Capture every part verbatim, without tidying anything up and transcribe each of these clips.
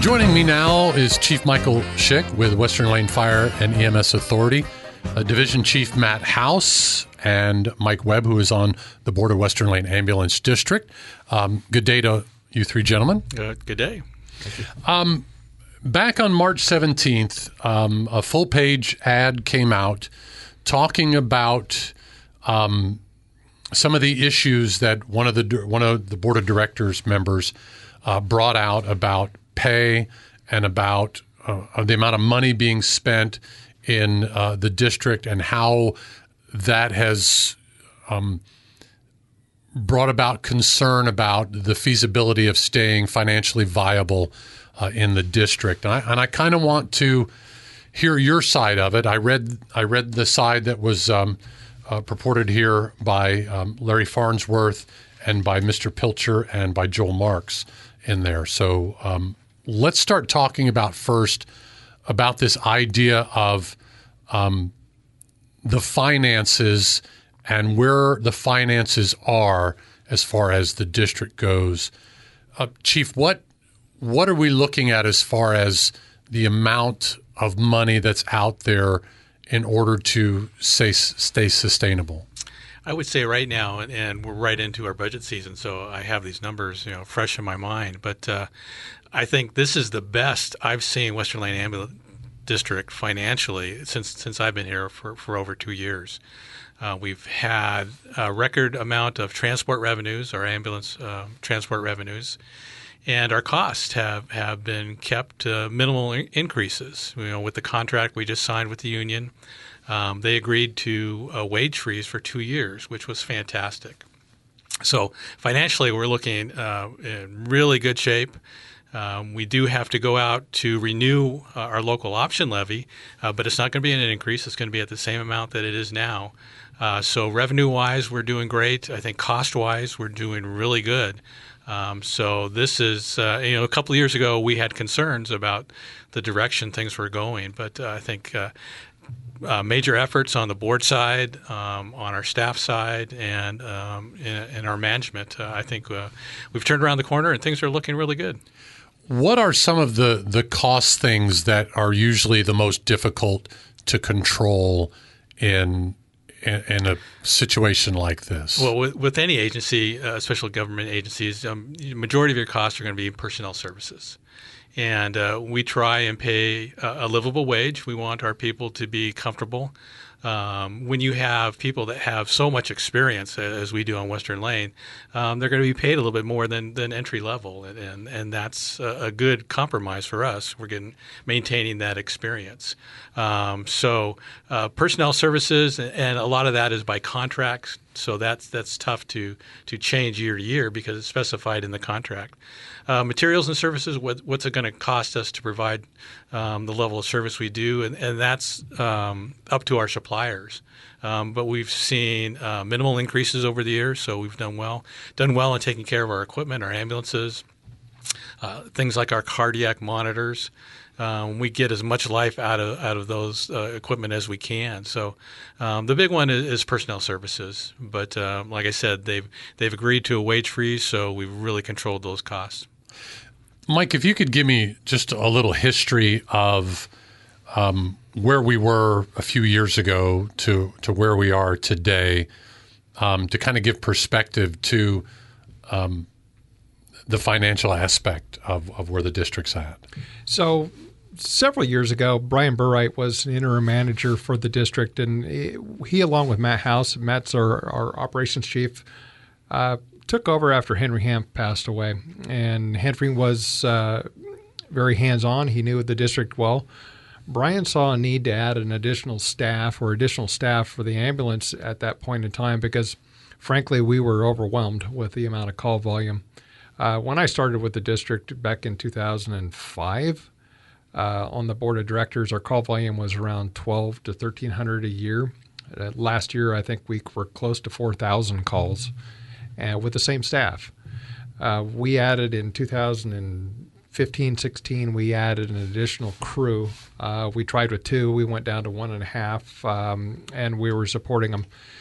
Joining me now is Chief Michael Schick with Western Lane Fire and E M S Authority, uh, Division Chief Matt House, and Mike Webb, who is on the board of Western Lane Ambulance District. Um, good day to you three gentlemen. Uh, good day. Thank you. Um, back on March seventeenth, um, a full-page ad came out talking about um, some of the issues that one of the one of the board of directors members uh, brought out about pay and about uh, the amount of money being spent in uh, the district and how that has um, brought about concern about the feasibility of staying financially viable uh, in the district. And I, and I kind of want to hear your side of it. I read I read the side that was um, uh, purported here by um, Larry Farnsworth and by Mister Pilcher and by Joel Marks in there. So um, let's start talking about first about this idea of um, the finances and where the finances are as far as the district goes. Uh, Chief, what what are we looking at as far as the amount of money that's out there in order to say, stay sustainable? I would say right now, and we're right into our budget season, so I have these numbers, you know, fresh in my mind. But uh, I think this is the best I've seen Western Lane Ambulance District financially since since I've been here for, for over two years. Uh, we've had a record amount of transport revenues, our ambulance uh, transport revenues, and our costs have, have been kept uh, minimal in- increases. You know, with the contract we just signed with the union, um, they agreed to a wage freeze for two years, which was fantastic. So financially, we're looking uh, in really good shape. Um, we do have to go out to renew uh, our local option levy, uh, but it's not going to be an increase. It's going to be at the same amount that it is now. Uh, so revenue-wise, we're doing great. I think cost-wise, we're doing really good. Um, so this is, uh, you know, a couple of years ago, we had concerns about the direction things were going, but uh, I think uh, uh, major efforts on the board side, um, on our staff side, and um, in, in our management, uh, I think uh, we've turned around the corner and things are looking really good. What are some of the, the cost things that are usually the most difficult to control in in, in a situation like this? Well, with, with any agency, uh, special government agencies, um, the majority of your costs are going to be personnel services. And uh, we try and pay a, a livable wage. We want our people to be comfortable. Um, when you have people that have so much experience, as we do on Western Lane, um, they're going to be paid a little bit more than, than entry level, and, and and that's a, a good compromise for us. We're getting maintaining that experience. Um, so uh, personnel services, and a lot of that is by contracts. So that's that's tough to to change year to year because it's specified in the contract. Uh, materials and services, what, what's it going to cost us to provide um, the level of service we do, and, and that's um, up to our suppliers. Um, but we've seen uh, minimal increases over the years, so we've done well. Done well in taking care of our equipment, our ambulances, uh, things like our cardiac monitors. Um, we get as much life out of out of those uh, equipment as we can. So um, the big one is, is personnel services. But uh, like I said, they've they've agreed to a wage freeze, so we've really controlled those costs. Mike, if you could give me just a little history of um, where we were a few years ago to, to where we are today, um, to kind of give perspective to um, the financial aspect of, of where the district's at. So several years ago, Brian Burright was an interim manager for the district, and he, along with Matt House, Matt's our, our operations chief, uh, took over after Henry Hamp passed away. And Henry was uh, very hands-on. He knew the district well. Brian saw a need to add an additional staff or additional staff for the ambulance at that point in time because, frankly, we were overwhelmed with the amount of call volume. Uh, when I started with the district back in two thousand five, uh, on the board of directors, our call volume was around twelve to thirteen hundred a year. Uh, last year, I think we were close to four thousand calls uh, with the same staff. Uh, we added in two thousand fifteen, sixteen, we added an additional crew. Uh, we tried with two. We went down to one and a half, um, and we were supporting them.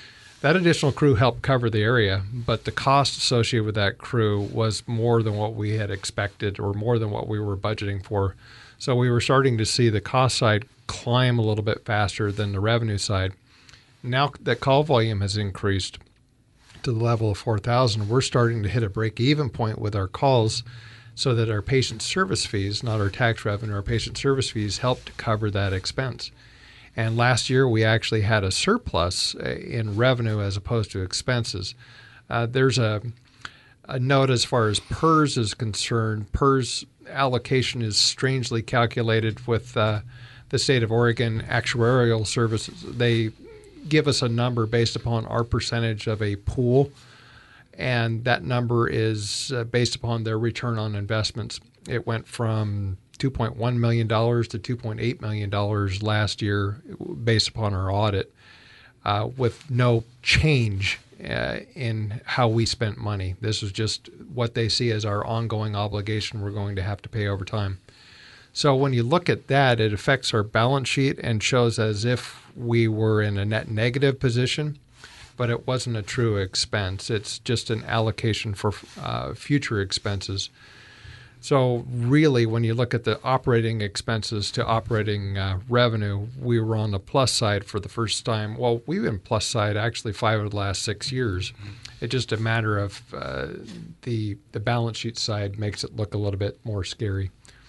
That additional crew helped cover the area, but the cost associated with that crew was more than what we had expected or more than what we were budgeting for. So we were starting to see the cost side climb a little bit faster than the revenue side. Now that call volume has increased to the level of four thousand, we're starting to hit a break-even point with our calls so that our patient service fees, not our tax revenue, our patient service fees help to cover that expense. And last year, we actually had a surplus in revenue as opposed to expenses. Uh, there's a, a note as far as P E R S is concerned. P E R S allocation is strangely calculated with uh, the state of Oregon Actuarial Services. They give us a number based upon our percentage of a pool, and that number is uh, based upon their return on investments. It went from two point one million dollars to two point eight million dollars last year based upon our audit, uh, with no change uh, in how we spent money. This is just what they see as our ongoing obligation we're going to have to pay over time. So when you look at that, it affects our balance sheet and shows as if we were in a net negative position, but it wasn't a true expense. It's just an allocation for uh, future expenses. So really, when you look at the operating expenses to operating uh, revenue, we were on the plus side for the first time. Well, we've been plus side actually five of the last six years. It's just a matter of uh, the the balance sheet side makes it look a little bit more scary.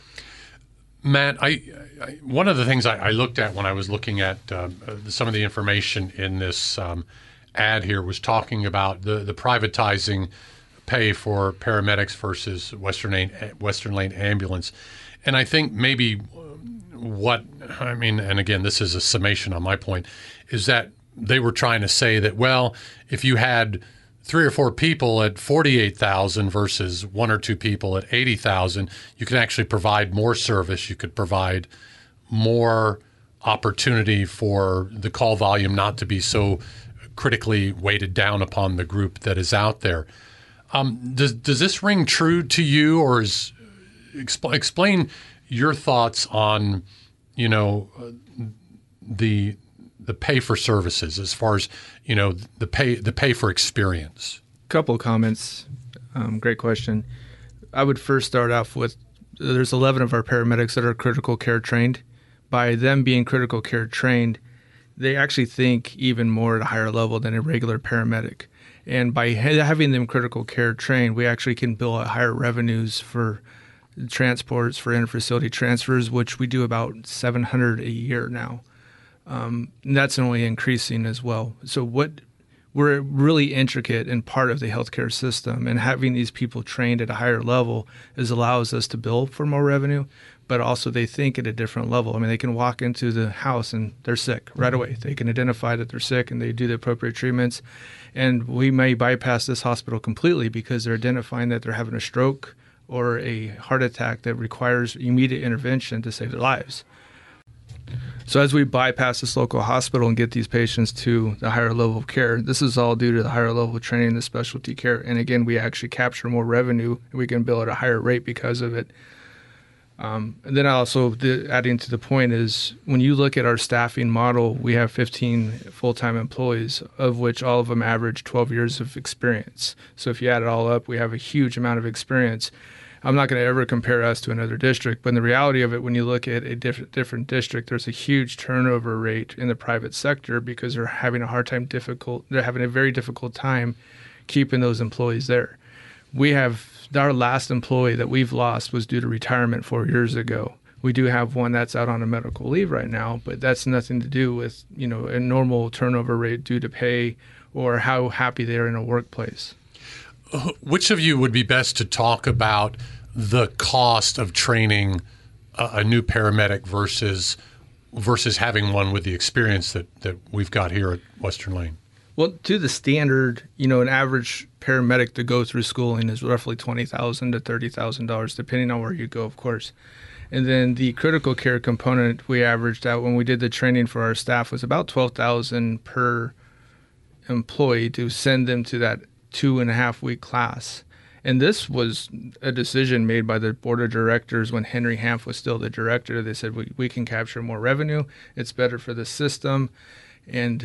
Matt, I, I one of the things I, I looked at when I was looking at uh, some of the information in this um, ad here was talking about the, the privatizing pay for paramedics versus Western Lane, Western Lane Ambulance. And I think maybe what, I mean, and again, this is a summation on my point, is that they were trying to say that, well, if you had three or four people at forty-eight thousand versus one or two people at eighty thousand, you can actually provide more service. You could provide more opportunity for the call volume not to be so critically weighted down upon the group that is out there. Um, does does this ring true to you, or is expl- explain your thoughts on, you know, uh, the the pay for services as far as, you know, the pay the pay for experience? Couple of comments. Um, great question. I would first start off with there's eleven of our paramedics that are critical care trained. By them being critical care trained, they actually think even more at a higher level than a regular paramedic. And by having them critical care trained, we actually can bill at higher revenues for transports, for inter-facility transfers, which we do about seven hundred a year now. Um, and that's only increasing as well. So what we're really intricate and part of the healthcare system, and having these people trained at a higher level is allows us to bill for more revenue, but also they think at a different level. I mean, they can walk into the house and they're sick right away. They can identify that they're sick and they do the appropriate treatments. And we may bypass this hospital completely because they're identifying that they're having a stroke or a heart attack that requires immediate intervention to save their lives. So as we bypass this local hospital and get these patients to the higher level of care, this is all due to the higher level of training in the specialty care. And again, we actually capture more revenue and we can bill at a higher rate because of it. Um, and then also the, adding to the point is when you look at our staffing model, we have fifteen full-time employees, of which all of them average twelve years of experience. So if you add it all up, we have a huge amount of experience. I'm not going to ever compare us to another district, but in the reality of it, when you look at a diff- different district, there's a huge turnover rate in the private sector because they're having a hard time difficult, they're having a very difficult time keeping those employees there. We have our last employee that we've lost was due to retirement four years ago. We do have one that's out on a medical leave right now, but that's nothing to do with, you know, a normal turnover rate due to pay or how happy they are in a workplace. Which of you would be best to talk about the cost of training a, a new paramedic versus versus having one with the experience that, that we've got here at Western Lane? Well, to the standard, you know, an average paramedic to go through schooling is roughly twenty thousand dollars to thirty thousand dollars, depending on where you go, of course. And then the critical care component we averaged out when we did the training for our staff was about twelve thousand dollars per employee to send them to that two and a half week class. And this was a decision made by the board of directors when Henry Hanf was still the director. They said, we, we can capture more revenue. It's better for the system. And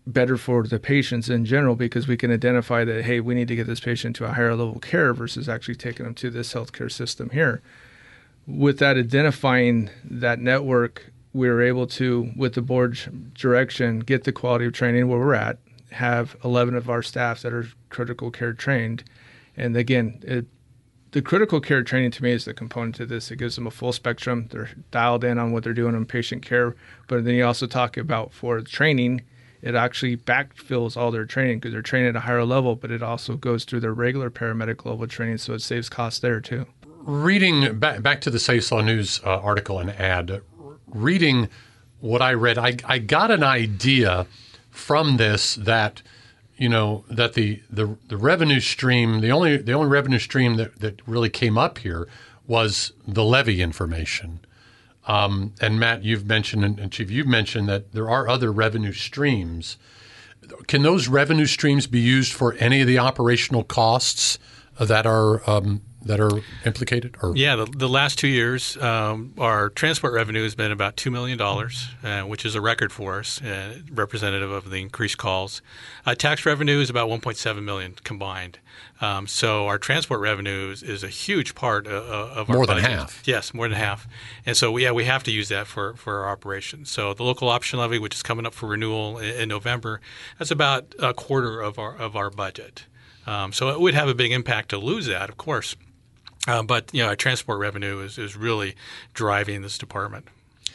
better for the patients in general, because we can identify that, hey, we need to get this patient to a higher level of care versus actually taking them to this healthcare system here. With that, identifying that network, we were able to, with the board's direction, get the quality of training where we're at, have eleven of our staff that are critical care trained. And again, it, the critical care training to me is the component to this. It gives them a full spectrum. They're dialed in on what they're doing on patient care. But then you also talk about for training, it actually backfills all their training because they're trained at a higher level, but it also goes through their regular paramedic level training, so it saves costs there too. Reading back, back to the Safe News uh, article and ad, reading what I read, I, I got an idea from this that, you know, that the, the, the revenue stream, the only the only revenue stream that, that really came up here was the levy information. Um, and Matt, you've mentioned, and Chief, you've mentioned that there are other revenue streams. Can those revenue streams be used for any of the operational costs that are um, that are implicated? Or? Yeah, the, the last two years, um, our transport revenue has been about two million dollars, uh, which is a record for us, uh, representative of the increased calls. Uh, tax revenue is about one point seven million dollars combined. Um, so our transport revenue is, is a huge part of, of our More budget. than half. Yes, more than half. And so, yeah, we have to use that for, for our operations. So the local option levy, which is coming up for renewal in, in November, that's about a quarter of our of our budget. Um, so it would have a big impact to lose that, of course. Uh, but, you know, our transport revenue is, is really driving this department.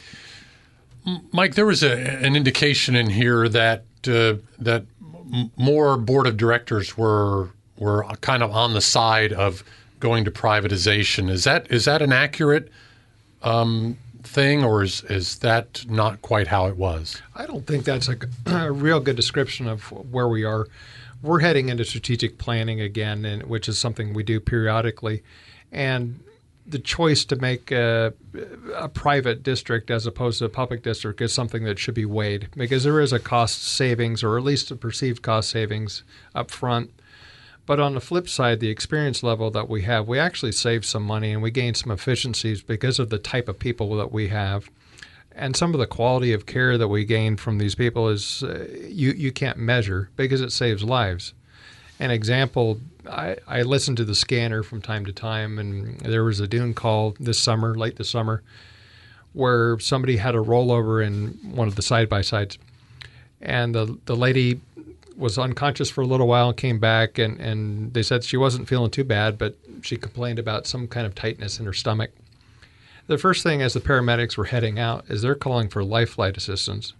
Mike, there was a, an indication in here that uh, that m- more board of directors were were kind of on the side of going to privatization. Is that is that an accurate um, thing, or is is that not quite how it was? I don't think that's a, a real good description of where we are. We're heading into strategic planning again, and which is something we do periodically. And the choice to make a, a private district as opposed to a public district is something that should be weighed, because there is a cost savings, or at least a perceived cost savings up front. But on the flip side, the experience level that we have, we actually save some money and we gain some efficiencies because of the type of people that we have. And some of the quality of care that we gain from these people is uh, you, you can't measure because it saves lives. An example, I, I listen to the scanner from time to time, and there was a Dune call this summer, late this summer, where somebody had a rollover in one of the side-by-sides. And the the lady was unconscious for a little while and came back, and, and they said she wasn't feeling too bad, but she complained about some kind of tightness in her stomach. The first thing as the paramedics were heading out is they're calling for life flight assistance.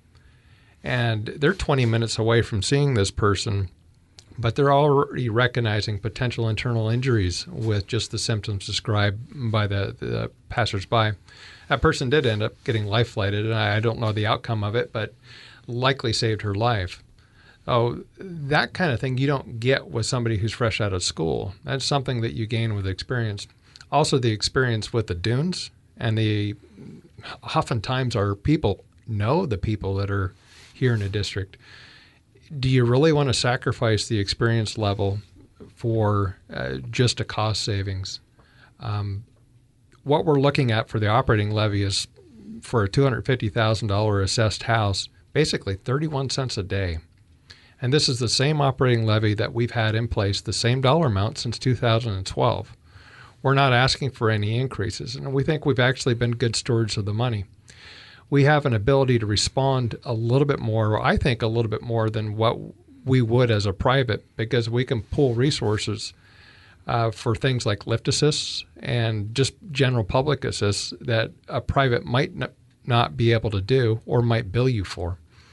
And they're twenty minutes away from seeing this person, but they're already recognizing potential internal injuries with just the symptoms described by the, the passersby. That person did end up getting life flighted, and I don't know the outcome of it, but likely saved her life. Oh, that kind of thing you don't get with somebody who's fresh out of school. That's something that you gain with experience. Also, the experience with the dunes, and the oftentimes our people know the people that are here in the district. Do you really want to sacrifice the experience level for uh, just a cost savings? Um, what we're looking at for the operating levy is for a two hundred fifty thousand dollars assessed house, basically thirty-one cents a day. And this is the same operating levy that we've had in place, the same dollar amount since two thousand twelve. We're not asking for any increases, and we think we've actually been good stewards of the money. We have an ability to respond a little bit more, I think a little bit more than what we would as a private, because we can pull resources uh, for things like lift assists and just general public assists that a private might n- not be able to do or might bill you for.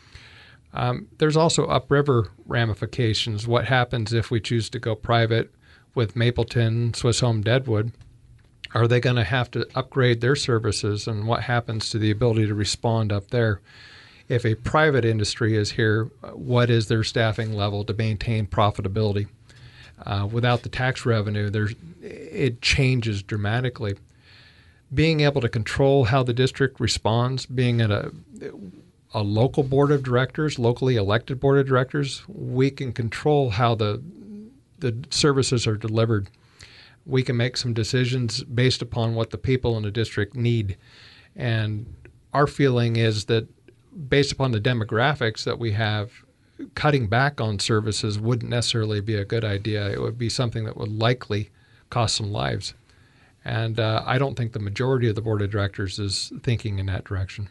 Um, there's also upriver ramifications. What happens if we choose to go private with Mapleton, Swiss Home Deadwood? Are they going to have to upgrade their services, and what happens to the ability to respond up there? If a private industry is here, what is their staffing level to maintain profitability? Uh, without the tax revenue, there's, it changes dramatically. Being able to control how the district responds, being at a, a local board of directors, locally elected board of directors, we can control how the the services are delivered. We can make some decisions based upon what the people in the district need. And our feeling is that based upon the demographics that we have cutting back on services wouldn't necessarily be a good idea. It would be something that would likely cost some lives. And uh, I don't think the majority of the board of directors is thinking in that direction.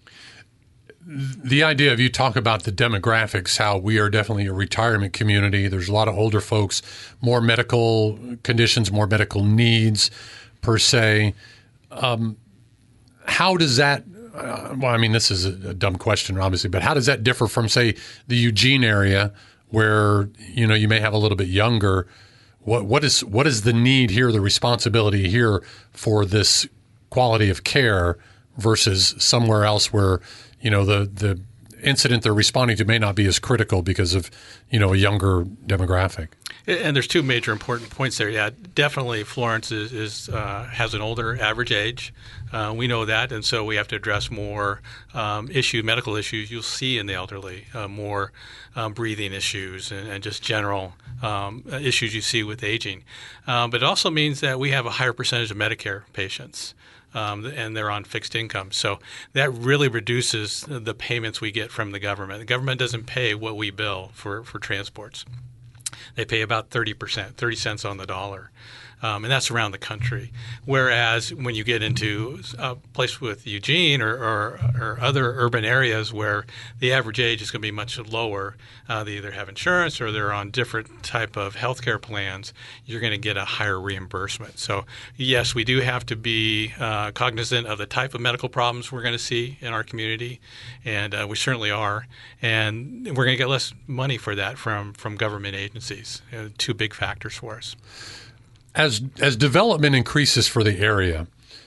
The idea of you talk about the demographics, how we are definitely a retirement community. There's a lot of older folks, more medical conditions, more medical needs per se. Um, how does that, uh, well, I mean, this is a, a dumb question, obviously, but how does that differ from, say, the Eugene area where, you know, you may have a little bit younger? What, what is what is the need here, the responsibility here for this quality of care versus somewhere else where, you know, the, the incident they're responding to may not be as critical because of, you know, a younger demographic? And there's two major important points there. Yeah, definitely Florence is, is uh, has an older average age. Uh, we know that, and so we have to address more um, issue, medical issues you'll see in the elderly, uh, more um, breathing issues and, and just general um, issues you see with aging. Um, but it also means that we have a higher percentage of Medicare patients. Um, and they're on fixed income. So that really reduces the payments we get from the government. The government doesn't pay what we bill for, for transports. They pay about thirty percent, thirty cents on the dollar. Um, and that's around the country. Whereas when you get into a place with Eugene or, or, or other urban areas where the average age is going to be much lower, uh, they either have insurance or they're on different type of healthcare plans, you're going to get a higher reimbursement. So yes, we do have to be uh, cognizant of the type of medical problems we're going to see in our community, and uh, we certainly are. And we're going to get less money for that from, from government agencies. Uh, two big factors for us. As as development increases for the area,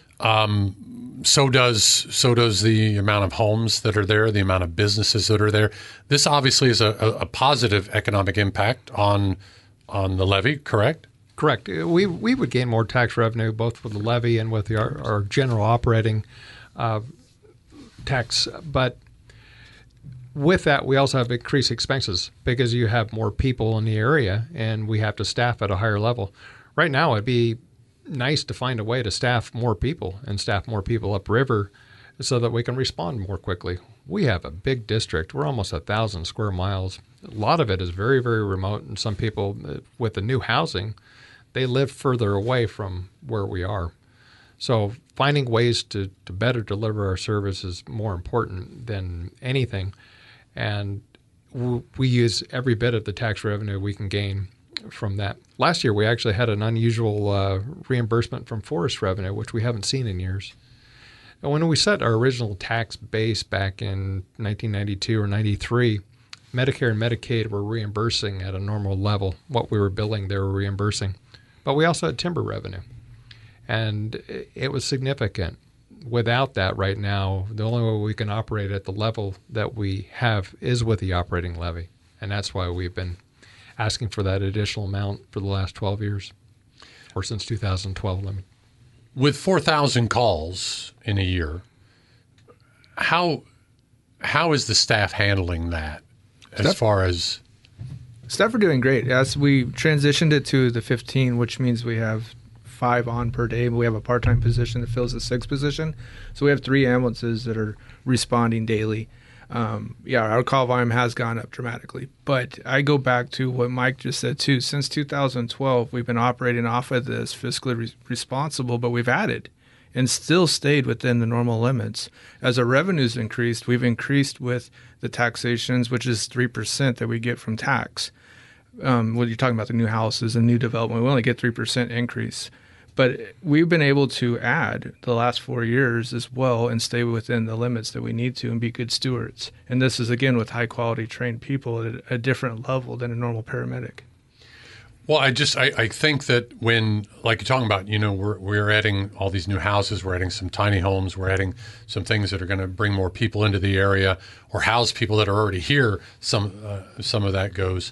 um, so does so does the amount of homes that are there, the amount of businesses that are there. This obviously is a, a positive economic impact on on the levy, correct? Correct. We we would gain more tax revenue both with the levy and with the, our, our general operating uh, tax, but with that, we also have increased expenses because you have more people in the area and we have to staff at a higher level. Right now, it'd be nice to find a way to staff more people and staff more people upriver so that we can respond more quickly. We have a big district. We're almost a thousand square miles. A lot of it is very, very remote, and some people with the new housing, they live further away from where we are. So finding ways to, to better deliver our service is more important than anything. And we use every bit of the tax revenue we can gain from that. Last year, we actually had an unusual uh, reimbursement from forest revenue, which we haven't seen in years. And when we set our original tax base back in nineteen ninety-two or ninety-three, Medicare and Medicaid were reimbursing at a normal level. What we were billing, they were reimbursing. But we also had timber revenue, and it was significant. Without that right now, the only way we can operate at the level that we have is with the operating levy, and that's why we've been asking for that additional amount for the last twelve years, or since two thousand twelve. Let me. With four thousand calls in a year, how how is the staff handling that as staff, far as? Staff are doing great. As we transitioned it to the fifteen, which means we have five on per day, but we have a part-time position that fills the sixth position. So we have three ambulances that are responding daily. Um, yeah, our call volume has gone up dramatically. But I go back to what Mike just said, too. Since two thousand twelve, we've been operating off of this fiscally re- responsible, but we've added and still stayed within the normal limits. As our revenues increased, we've increased with the taxations, which is three percent that we get from tax. Um, when you're talking about the new houses and new development, we only get three percent increase. But we've been able to add the last four years as well and stay within the limits that we need to and be good stewards. And this is, again, with high-quality trained people at a different level than a normal paramedic. Well, I just I, I think that when, like you're talking about, you know, we're we're adding all these new houses, we're adding some tiny homes, we're adding some things that are going to bring more people into the area or house people that are already here. Some uh, some of that goes.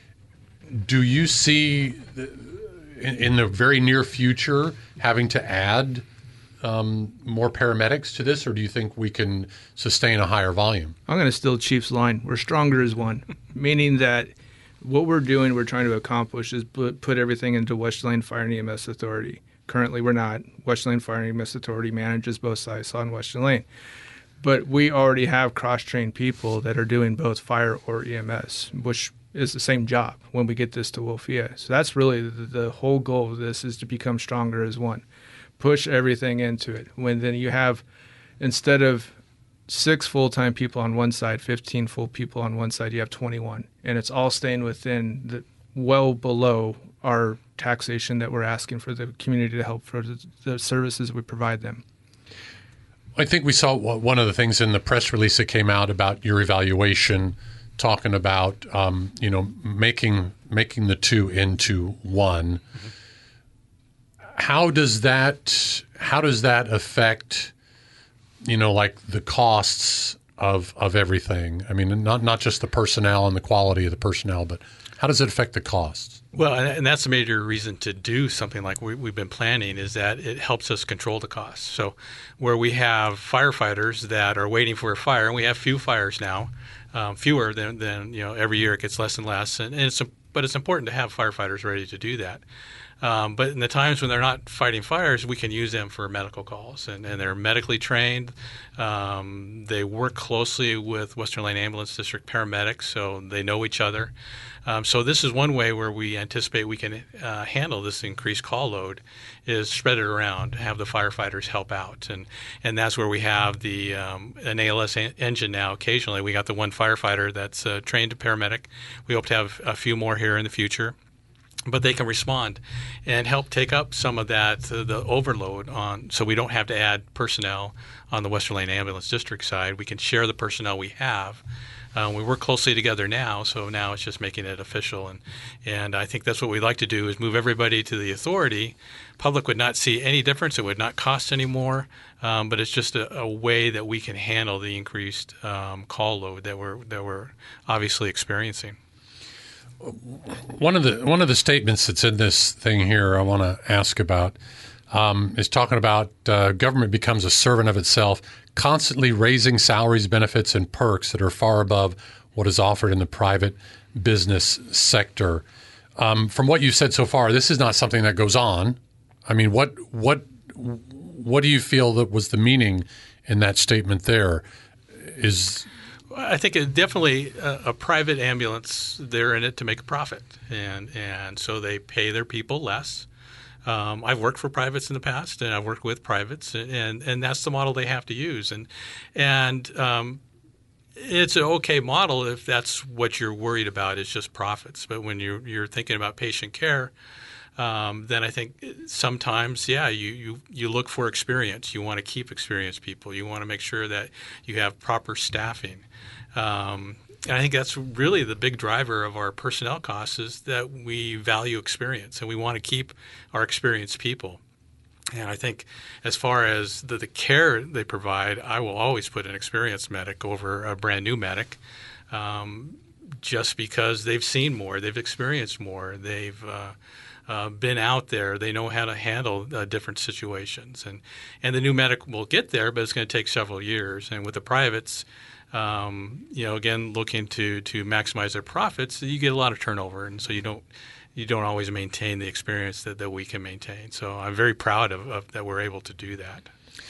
Do you see the, in, in the very near future having to add um, more paramedics to this, or do you think we can sustain a higher volume? I'm going to steal Chief's line. We're stronger as one, meaning that what we're doing, we're trying to accomplish is put, put everything into West Lane Fire and E M S Authority. Currently, we're not. West Lane Fire and E M S Authority manages both sides on West Lane. But we already have cross-trained people that are doing both fire or E M S, which is the same job when we get this to Wolfia. So that's really the, the whole goal of this, is to become stronger as one. Push everything into it. When then you have, instead of six full-time people on one side, fifteen full people on one side, you have twenty-one. And it's all staying within the well below our taxation that we're asking for the community to help for the, the services we provide them. I think we saw one of the things in the press release that came out about your evaluation, talking about um, you know making making the two into one. Mm-hmm. How does that how does that affect you know like the costs of of everything? I mean, not not just the personnel and the quality of the personnel, but how does it affect the costs? Well, and that's a major reason to do something like we, we've been planning, is that it helps us control the costs. So where we have firefighters that are waiting for a fire, and we have few fires now, um, fewer than, than, you know, every year it gets less and less. And, and it's, but it's important to have firefighters ready to do that. Um, but in the times when they're not fighting fires, we can use them for medical calls, and, and they're medically trained. Um, they work closely with Western Lane Ambulance District paramedics, so they know each other. Um, so this is one way where we anticipate we can uh, handle this increased call load, is spread it around, have the firefighters help out. And, and that's where we have the um, an A L S en- engine now. Occasionally we got the one firefighter that's uh, trained to paramedic. We hope to have a few more here in the future. But they can respond and help take up some of that, uh, the overload on, so we don't have to add personnel on the Western Lane Ambulance District side. We can share the personnel we have. Uh, we work closely together now, so now it's just making it official. And, and I think that's what we'd like to do, is move everybody to the authority. Public would not see any difference. It would not cost any more, um, but it's just a, a way that we can handle the increased um, call load that we're, that we're obviously experiencing. One of the one of the statements that's in this thing here I want to ask about um, is talking about uh, government becomes a servant of itself, constantly raising salaries, benefits, and perks that are far above what is offered in the private business sector. Um, from what you've said so far, this is not something that goes on. I mean, what what what do you feel that was the meaning in that statement there? Is I think it definitely a, a private ambulance, they're in it to make a profit, and and so they pay their people less. Um, I've worked for privates in the past, and I've worked with privates, and and that's the model they have to use, and and um, it's an okay model if that's what you're worried about, is just profits. But when you're you're thinking about patient care, Um, then I think sometimes, yeah, you, you, you look for experience. You want to keep experienced people. You want to make sure that you have proper staffing. Um, and I think that's really the big driver of our personnel costs, is that we value experience, and we want to keep our experienced people. And I think as far as the, the care they provide, I will always put an experienced medic over a brand new medic, um, just because they've seen more, they've experienced more, they've uh, Uh, been out there. They know how to handle uh, different situations. And, and the new medic will get there, but it's going to take several years. And with the privates, um, you know, again, looking to, to maximize their profits, you get a lot of turnover. And so you don't you don't always maintain the experience that, that we can maintain. So I'm very proud of, of that we're able to do that.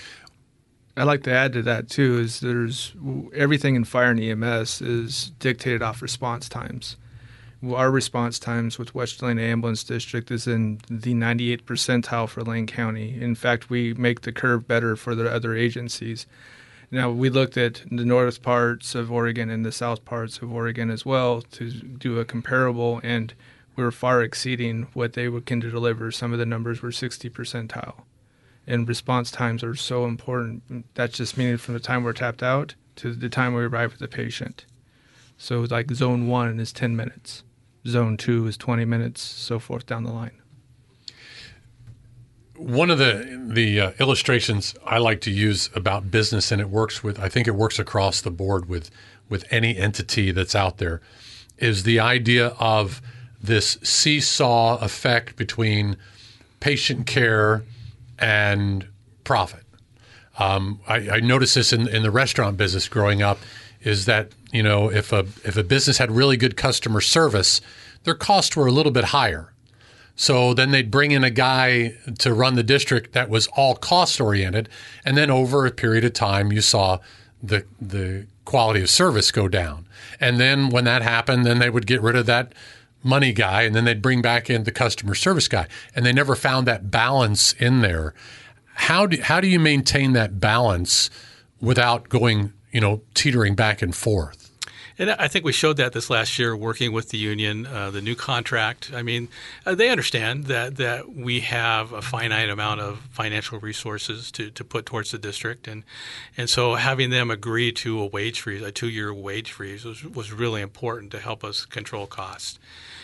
I'd like to add to that, too, is there's everything in fire and E M S is dictated off response times. Our response times with Western Lane Ambulance District is in the ninety-eighth percentile for Lane County. In fact, we make the curve better for the other agencies. Now, we looked at the north parts of Oregon and the south parts of Oregon as well to do a comparable, and we were far exceeding what they can deliver. Some of the numbers were sixty percentile. And response times are so important. That's just meaning from the time we're tapped out to the time we arrive with the patient. So like zone one is ten minutes. Zone two is twenty minutes, so forth down the line. One of the the uh, illustrations I like to use about business, and it works with, I think it works across the board with, with any entity that's out there, is the idea of this seesaw effect between patient care and profit. Um, I, I noticed this in, in the restaurant business growing up, is that, you know, if a if a business had really good customer service, their costs were a little bit higher. So then they'd bring in a guy to run the district that was all cost oriented, and then over a period of time, you saw the the quality of service go down. And then when that happened, then they would get rid of that money guy, and then they'd bring back in the customer service guy. And they never found that balance in there. How do how do you maintain that balance without going, you know, teetering back and forth? And I think we showed that this last year working with the union, uh, the new contract. I mean, uh, they understand that, that we have a finite amount of financial resources to, to put towards the district. And and so having them agree to a wage freeze, a two-year wage freeze, was, was really important to help us control costs.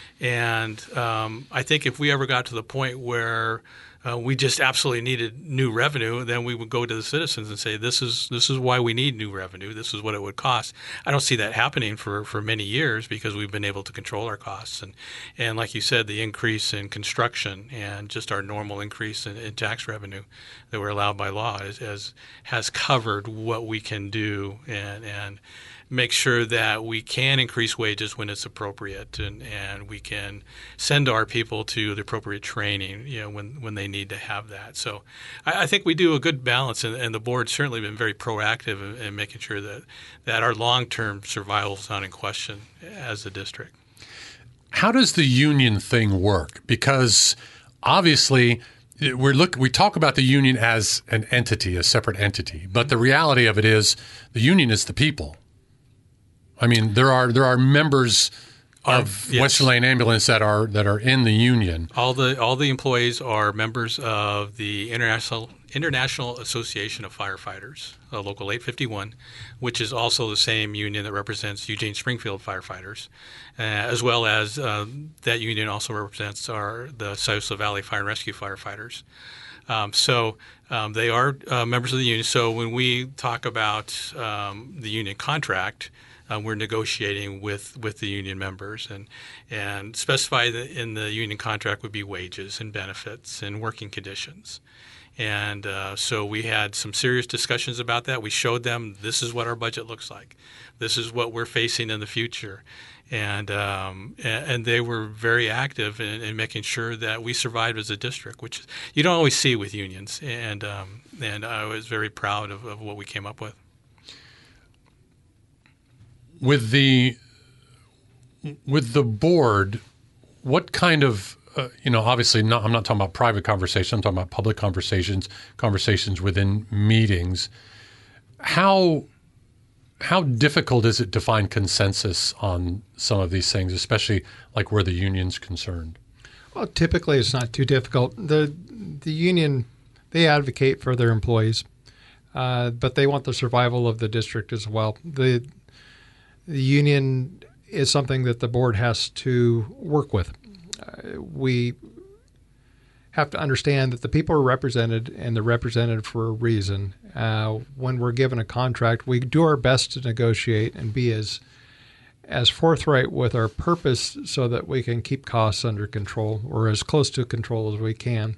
And um, I think if we ever got to the point where Uh, we just absolutely needed new revenue, then we would go to the citizens and say, this is this is why we need new revenue. This is what it would cost. I don't see that happening for, for many years because we've been able to control our costs. And, and like you said, the increase in construction and just our normal increase in, in tax revenue that we're allowed by law is, is, has covered what we can do and, and make sure that we can increase wages when it's appropriate, and, and we can send our people to the appropriate training, you know, when, when they need to have that. So I, I think we do a good balance, and, and the board's certainly been very proactive in, in making sure that, that our long-term survival is not in question as a district. How does the union thing work? Because obviously we're look we talk about the union as an entity, a separate entity, but the reality of it is the union is the people. I mean, there are there are members of yes. Western Lane Ambulance that are that are in the union. All the all the employees are members of the International International Association of Firefighters, uh, Local eight fifty-one, which is also the same union that represents Eugene Springfield firefighters, uh, as well as uh, that union also represents our the Scioto Valley Fire and Rescue firefighters. Um, so um, they are uh, members of the union. So when we talk about um, the union contract, Uh, we're negotiating with, with the union members, and and specify that in the union contract would be wages and benefits and working conditions. And uh, so we had some serious discussions about that. We showed them this is what our budget looks like. This is what we're facing in the future. And um, and they were very active in, in making sure that we survived as a district, which you don't always see with unions. And um, and I was very proud of, of what we came up with. With the with the board, what kind of uh, you know? Obviously, not, I'm not talking about private conversations. I'm talking about public conversations, conversations within meetings. How how difficult is it to find consensus on some of these things, especially like where the union's concerned? Well, typically it's not too difficult. the The union, they advocate for their employees, uh, but they want the survival of the district as well. The The union is something that the board has to work with. Uh, we have to understand that the people are represented, and they're represented for a reason. Uh, when we're given a contract, we do our best to negotiate and be as as forthright with our purpose so that we can keep costs under control, or as close to control as we can.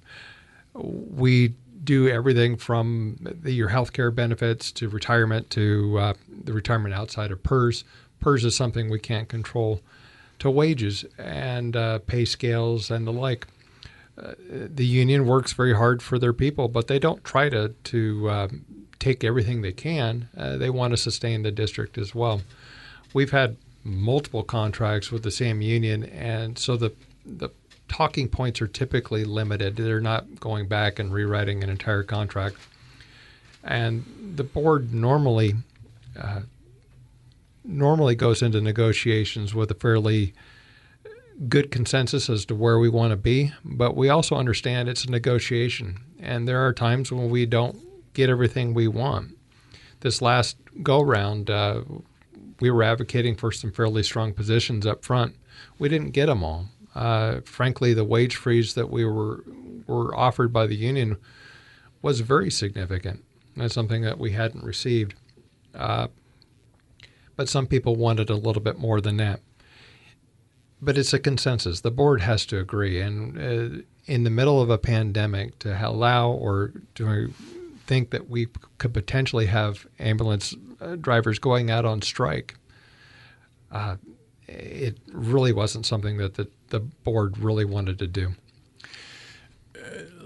We do everything from the, your health care benefits to retirement to uh, the retirement outside of P E R S. P E R S is something we can't control, to wages and uh, pay scales and the like. Uh, the union works very hard for their people, but they don't try to, to uh, take everything they can. Uh, they want to sustain the district as well. We've had multiple contracts with the same union, and so the the talking points are typically limited. They're not going back and rewriting an entire contract. And the board normally uh, normally goes into negotiations with a fairly good consensus as to where we want to be, but we also understand it's a negotiation, and there are times when we don't get everything we want. This last go-round, uh, we were advocating for some fairly strong positions up front. We didn't get them all. Uh, frankly, the wage freeze that we were were offered by the union was very significant. That's something that we hadn't received. Uh, but some people wanted a little bit more than that. But it's a consensus. The board has to agree. And uh, in the middle of a pandemic, to allow or to think that we could potentially have ambulance uh, drivers going out on strike, uh, it really wasn't something that the, the board really wanted to do. Uh,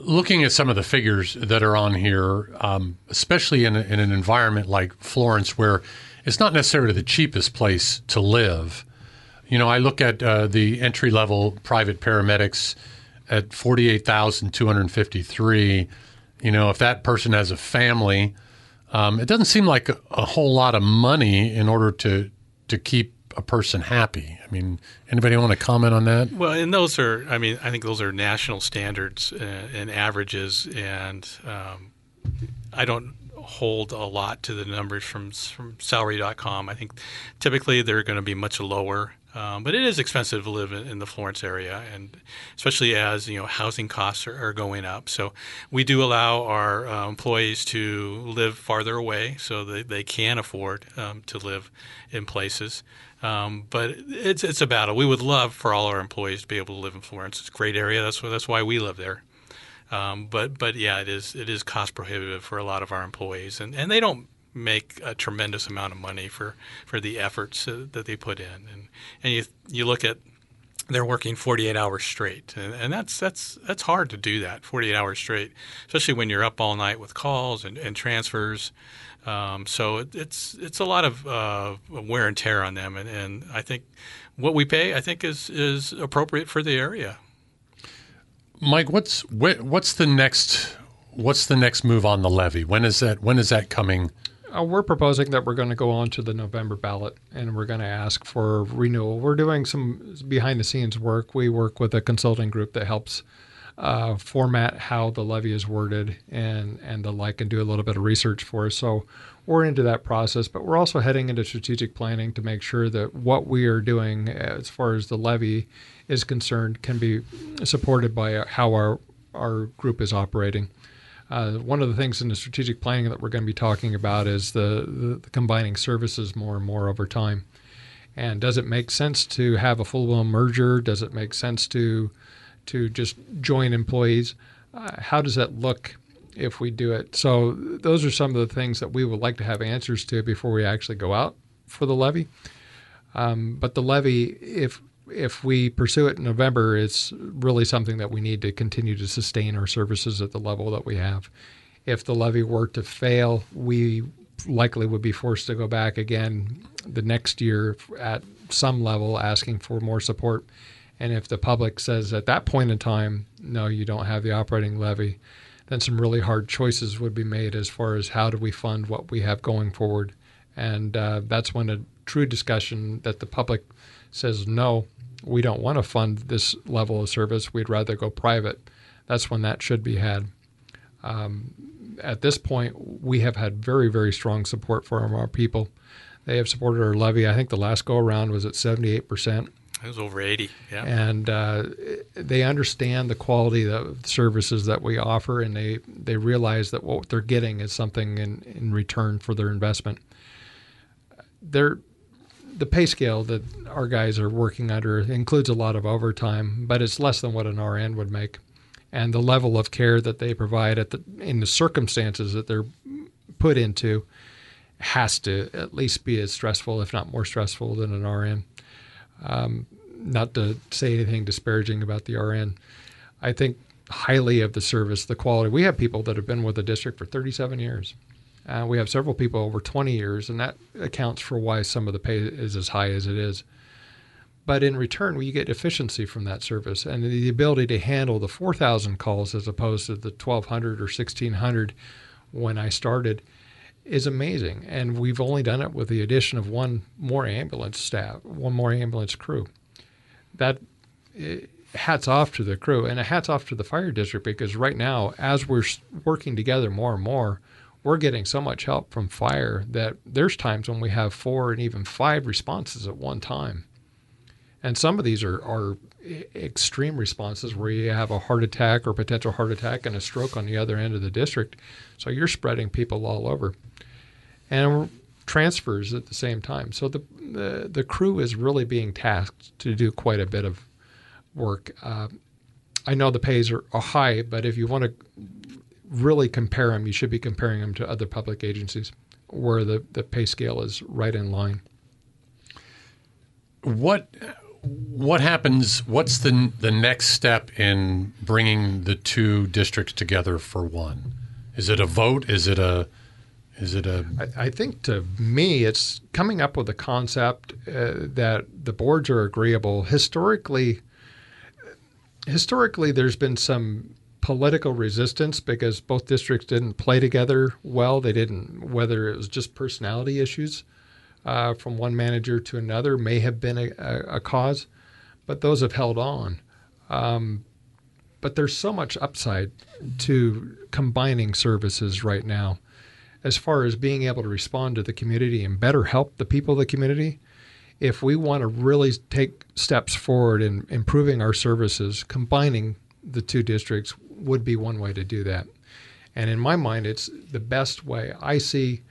looking at some of the figures that are on here, um, especially in, a, in an environment like Florence, where it's not necessarily the cheapest place to live. You know, I look at uh, the entry-level private paramedics at forty-eight thousand two hundred fifty-three. You know, if that person has a family, um, it doesn't seem like a, a whole lot of money in order to to keep a person happy. I mean, anybody want to comment on that? Well, and those are, I mean, I think those are national standards and, and averages, and um, I don't hold a lot to the numbers from from salary dot com. I think typically they're going to be much lower, um, but it is expensive to live in, in the Florence area, and especially as, you know, housing costs are, are going up. So we do allow our uh, employees to live farther away so that they can afford um, to live in places. Um, but it's it's a battle. We would love for all our employees to be able to live in Florence. It's a great area. That's why, that's why we live there. Um, but but yeah, it is it is cost prohibitive for a lot of our employees, and, and they don't make a tremendous amount of money for, for the efforts uh, that they put in. And and you you look at, they're working forty-eight hours straight, and, and that's that's that's hard to do that, forty-eight hours straight, especially when you're up all night with calls and, and transfers. Um, so it, it's it's a lot of uh, wear and tear on them, and, and I think what we pay, I think, is is appropriate for the area. Mike, what's what's the next what's the next move on the levy? When is that when is that coming? Uh, we're proposing that we're going to go on to the November ballot, and we're going to ask for renewal. We're doing some behind-the-scenes work. We work with a consulting group that helps uh, format how the levy is worded and, and the like, and do a little bit of research for us. So we're into that process, but we're also heading into strategic planning to make sure that what we are doing as far as the levy is concerned can be supported by how our, our group is operating. Uh, one of the things in the strategic planning that we're going to be talking about is the, the, the combining services more and more over time. And does it make sense to have a full-blown merger? Does it make sense to to just join employees? Uh, how does that look if we do it? So those are some of the things that we would like to have answers to before we actually go out for the levy. Um, but the levy, if if we pursue it in November, it's really something that we need to continue to sustain our services at the level that we have. If the levy were to fail, we likely would be forced to go back again the next year at some level asking for more support. And if the public says at that point in time, no, you don't have the operating levy, then some really hard choices would be made as far as how do we fund what we have going forward. And uh, that's when a true discussion that the public says, no, we don't want to fund this level of service, we'd rather go private, that's when that should be had. Um, at this point, we have had very, very strong support from our people. They have supported our levy. I think the last go-around was at seventy-eight percent. It was over eighty, yeah. And uh, they understand the quality of the services that we offer, and they, they realize that what they're getting is something in, in return for their investment. They're The pay scale that our guys are working under includes a lot of overtime, but it's less than what an R N would make. And the level of care that they provide at the in the circumstances that they're put into has to at least be as stressful, if not more stressful, than an R N. Um, not to say anything disparaging about the R N. I think highly of the service, the quality. We have people that have been with the district for thirty-seven years. Uh, we have several people over twenty years, and that accounts for why some of the pay is as high as it is. But in return, we get efficiency from that service and the ability to handle the four thousand calls as opposed to the twelve hundred or sixteen hundred when I started is amazing. And we've only done it with the addition of one more ambulance staff, one more ambulance crew. That hats off to the crew, and a hats off to the fire district, because right now, as we're working together more and more, we're getting so much help from fire that there's times when we have four and even five responses at one time. And some of these are, are extreme responses where you have a heart attack or potential heart attack and a stroke on the other end of the district. So you're spreading people all over. And transfers at the same time. So the the, the crew is really being tasked to do quite a bit of work. Uh, I know the pays are, are high, but if you want to really compare them, you should be comparing them to other public agencies where the, the pay scale is right in line. What What happens? What's the the next step in bringing the two districts together for one? Is it a vote? Is it a Is it a? I, I think to me, it's coming up with a concept uh, that the boards are agreeable. Historically, historically, there's been some political resistance because both districts didn't play together well. They didn't, whether it was just personality issues uh, from one manager to another may have been a, a, a cause, but those have held on. Um, but there's so much upside to combining services right now as far as being able to respond to the community and better help the people of the community. If we want to really take steps forward in improving our services, combining the two districts would be one way to do that. And in my mind, it's the best way. I see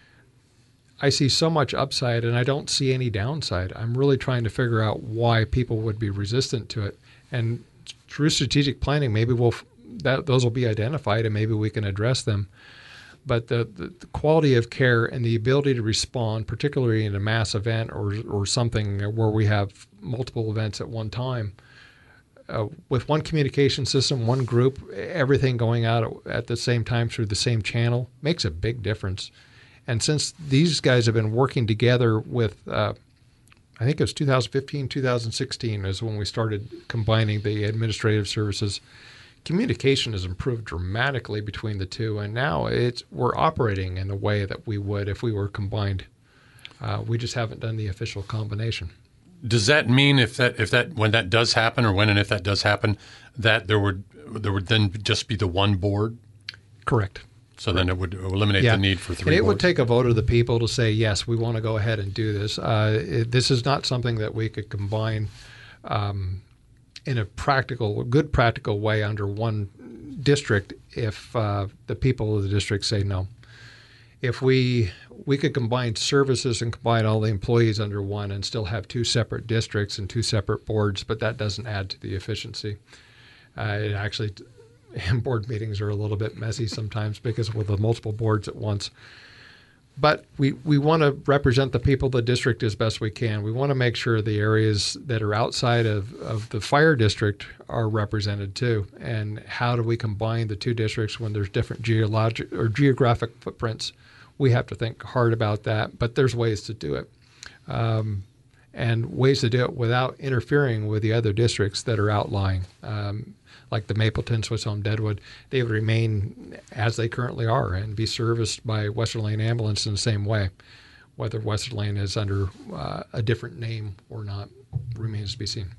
I see so much upside, and I don't see any downside. I'm really trying to figure out why people would be resistant to it. And through strategic planning, maybe we'll that those will be identified, and maybe we can address them. But the, the, the quality of care and the ability to respond, particularly in a mass event or or something where we have multiple events at one time, uh, with one communication system, one group, everything going out at the same time through the same channel makes a big difference. And since these guys have been working together with, uh, I think it was two thousand fifteen, two thousand sixteen is when we started combining the administrative services. Communication has improved dramatically between the two, and now it's we're operating in the way that we would if we were combined. Uh, we just haven't done the official combination. Does that mean if that if that when that does happen, or when and if that does happen, that there would there would then just be the one board? Correct. So then it would eliminate yeah. the need for three and it boards. would take a vote of the people to say, yes, we want to go ahead and do this. Uh, it, this is not something that we could combine um, in a practical, good practical way under one district if uh, the people of the district say no. If we we could combine services and combine all the employees under one and still have two separate districts and two separate boards, but that doesn't add to the efficiency. Uh, it actually, board meetings are a little bit messy sometimes because with the multiple boards at once. But we, we want to represent the people of the district as best we can. We want to make sure the areas that are outside of, of the fire district are represented too. And how do we combine the two districts when there's different geologic or geographic footprints? We have to think hard about that, but there's ways to do it. Um, and ways to do it without interfering with the other districts that are outlying. Um, like the Mapleton, Swiss Home, Deadwood, they would remain as they currently are and be serviced by Western Lane Ambulance in the same way. Whether Western Lane is under uh, a different name or not remains to be seen.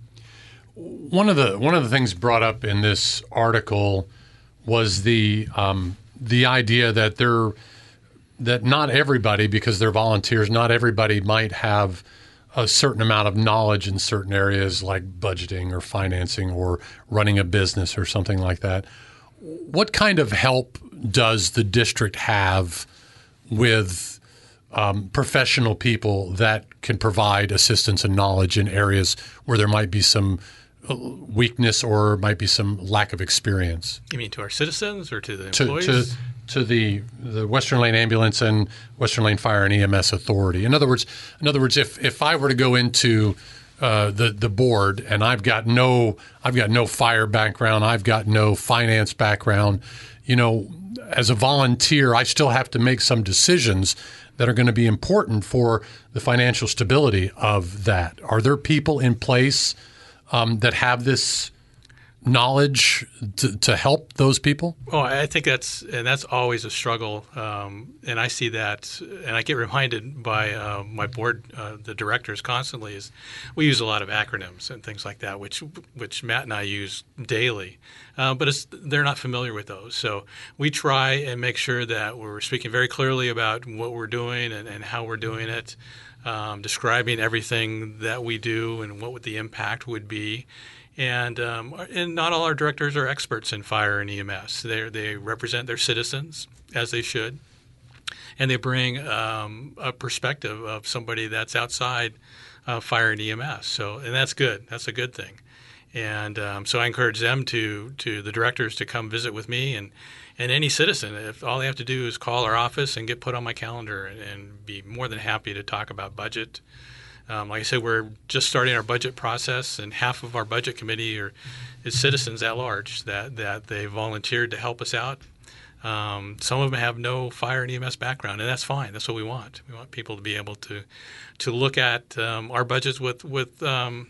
One of the one of the things brought up in this article was the um, the idea that they're that not everybody, because they're volunteers, not everybody might have a certain amount of knowledge in certain areas like budgeting or financing or running a business or something like that. What kind of help does the district have with um, professional people that can provide assistance and knowledge in areas where there might be some weakness or might be some lack of experience? You mean to our citizens or to the To, employees? to, to the the Western Lane Ambulance and Western Lane Fire and E M S Authority. In other words, in other words, if, if I were to go into uh, the the board and I've got no I've got no fire background, I've got no finance background, you know, as a volunteer, I still have to make some decisions that are going to be important for the financial stability of that. Are there people in place um, that have this knowledge to, to help those people? Oh, I think that's and that's always a struggle, um, and I see that, and I get reminded by uh, my board, uh, the directors, constantly. Is we use a lot of acronyms and things like that, which which Matt and I use daily, uh, but it's, they're not familiar with those. So we try and make sure that we're speaking very clearly about what we're doing and, and how we're doing it, um, describing everything that we do and what the impact would be. And um, and not all our directors are experts in fire and E M S. They they represent their citizens as they should, and they bring um, a perspective of somebody that's outside uh, fire and E M S. So and that's good. That's a good thing. And um, so I encourage them to to the directors to come visit with me and. And any citizen, if all they have to do is call our office and get put on my calendar and, and be more than happy to talk about budget, Um, like I said, we're just starting our budget process, and half of our budget committee are, is citizens at large that, that they volunteered to help us out. Um, some of them have no fire and E M S background, and that's fine. That's what we want. We want people to be able to to look at um, our budgets with with um,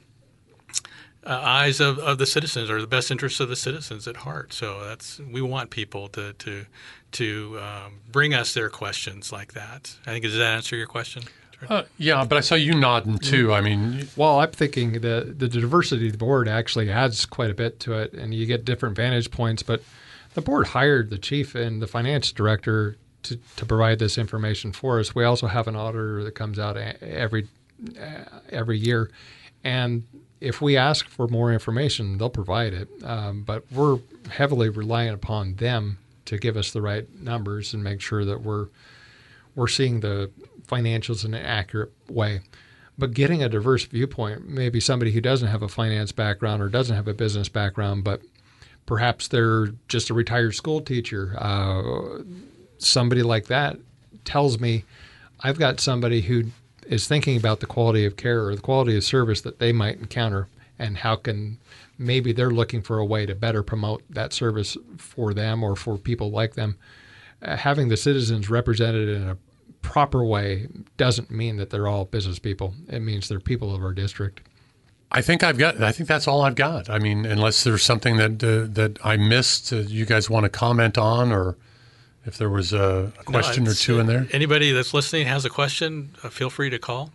uh, eyes of, of the citizens, or the best interests of the citizens at heart. So that's we want people to to to um, bring us their questions like that. I think does that answer your question? Uh, yeah, but I saw you nodding too. I mean, well, I'm thinking the the diversity of the board actually adds quite a bit to it, and you get different vantage points. But the board hired the chief and the finance director to, to provide this information for us. We also have an auditor that comes out every every year, and if we ask for more information, they'll provide it. Um, but we're heavily reliant upon them to give us the right numbers and make sure that we're we're seeing the financials in an accurate way. But getting a diverse viewpoint, maybe somebody who doesn't have a finance background or doesn't have a business background, but perhaps they're just a retired school teacher. Uh, somebody like that tells me I've got somebody who is thinking about the quality of care or the quality of service that they might encounter, and how can maybe they're looking for a way to better promote that service for them or for people like them. Uh, having the citizens represented in a proper way doesn't mean that they're all business people. It means they're people of our district. I think I've got. I think that's all I've got. I mean, unless there's something that uh, that I missed, uh, you guys want to comment on, or if there was a, a question no, or two in there. Anybody that's listening has a question, uh, feel free to call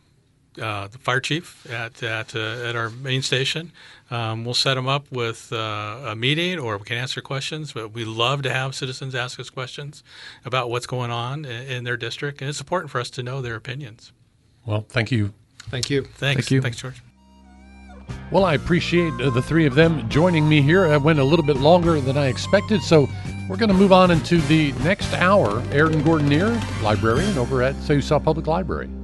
uh, the fire chief at at, uh, at our main station. Um, we'll set them up with uh, a meeting, or we can answer questions. But we love to have citizens ask us questions about what's going on in, in their district, and it's important for us to know their opinions. Well, thank you. Thank you. Thanks. Thank you. Thanks, George. Well, I appreciate uh, the three of them joining me here. I went a little bit longer than I expected, so we're going to move on into the next hour. Aaron Gordonier, librarian over at Sayusaw Public Library.